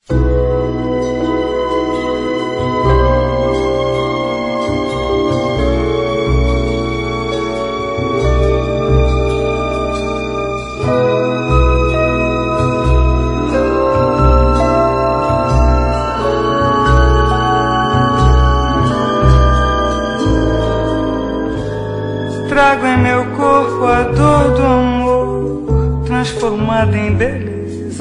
Trago em meu corpo a dor do amor transformada em beleza,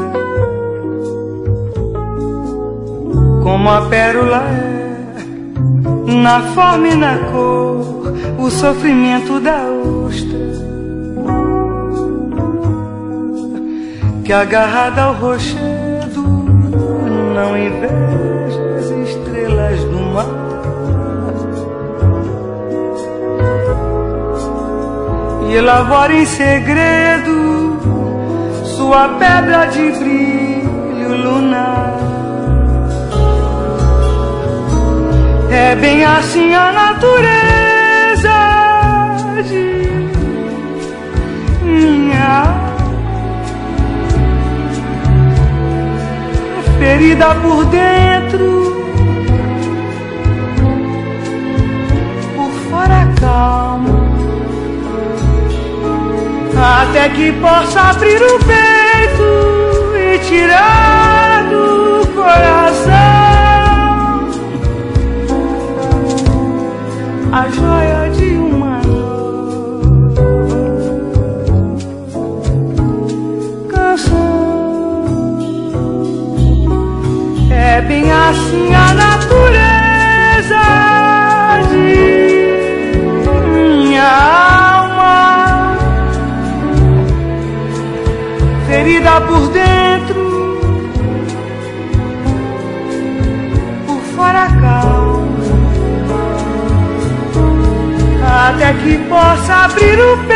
como a pérola é na forma e na cor o sofrimento da ostra, que agarrada ao rochedo não inveja as estrelas do mar. E elabora em segredo sua pedra de brilho lunar. É bem assim a natureza de minha alma, ferida por dentro, por fora calma, até que possa abrir o peito e tirar do coração a joia de uma nova canção. É bem assim a natureza de minha alma, ferida por dentro, por fora calma, até que possa abrir o peito